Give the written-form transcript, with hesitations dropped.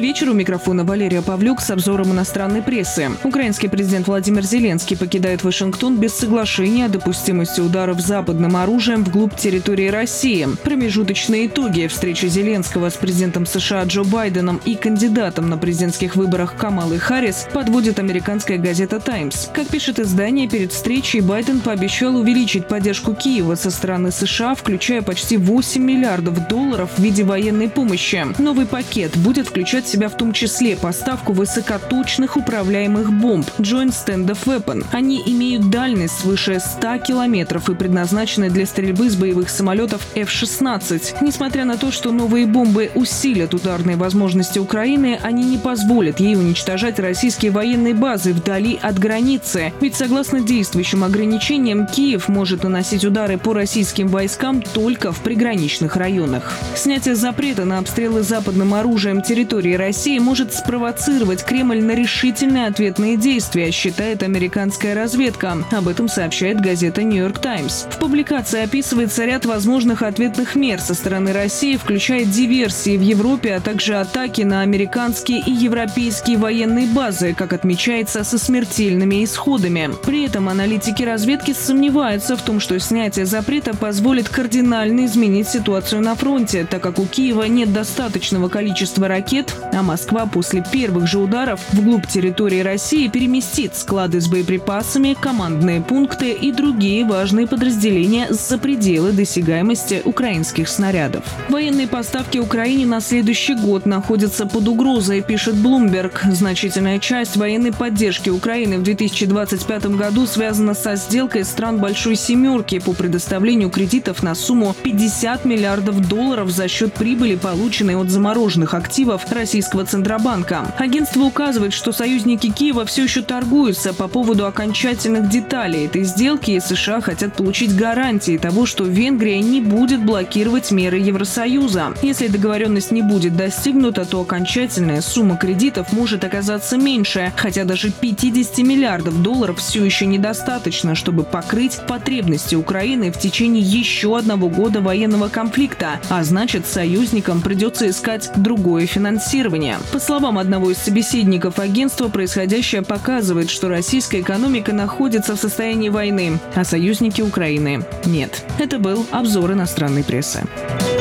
вечер. У микрофона Валерия Павлюк с обзором иностранной прессы. Украинский президент Владимир Зеленский покидает Вашингтон без соглашения о допустимости ударов западным оружием вглубь территории России. Промежуточные итоги встречи Зеленского с президентом США Джо Байденом и кандидатом на президентских выборах Камалой Харрис подводит американская газета «Таймс». Как пишет издание, перед встречей Байден пообещал увеличить поддержку Киева со стороны США, включая почти $8 миллиардов в виде военной помощи. Новый пакет будет включать в себя в том числе поставку высокоточных управляемых бомб Joint Stand-Off Weapon. Они имеют дальность свыше 100 километров и предназначены для стрельбы с боевых самолетов F-16. Несмотря на то, что новые бомбы усилят ударные возможности Украины, они не позволят ей уничтожать российские военные базы вдали от границы. Ведь согласно действующим ограничениям, Киев может наносить удары по российским войскам только в приграничных районах. Снятие запрета на обстрелы западным оружием территории России может спровоцировать Кремль на решительные ответные действия, считает американская разведка. Об этом сообщает газета «Нью-Йорк Таймс». В публикации описывается ряд возможных ответных мер со стороны России, включая диверсии в Европе, а также атаки на американские и европейские военные базы, как отмечается, со смертельными исходами. При этом аналитики разведки сомневаются в том, что снятие запрета позволит кардинально изменить ситуацию на фронте, так как у Киева нет достаточного количества ракет, а Москва после первых же ударов вглубь территории России переместит склады с боеприпасами, командные пункты и другие важные подразделения за пределы досягаемости украинских снарядов. Военные поставки Украине на следующий год находятся под угрозой, пишет Bloomberg. Значительная часть военной поддержки Украины в 2025 году связана со сделкой стран Большой Семерки по предоставлению кредитов на сумму $50 миллиардов за счет прибыли, полученной от замороженных активов российского Центробанка. Агентство указывает, что союзники Киева все еще торгуются по поводу окончательных деталей этой сделки, и США хотят получить гарантии того, что Венгрия не будет блокировать меры Евросоюза. Если договоренность не будет достигнута, то окончательная сумма кредитов может оказаться меньше, хотя даже $50 миллиардов все еще недостаточно, чтобы покрыть потребности Украины в течение еще одного года военного конфликта, а значит, союзникам придется искать другое финансирование. По словам одного из собеседников агентства, происходящее показывает, что российская экономика находится в состоянии войны, а союзники Украины нет. Это был обзор иностранной прессы.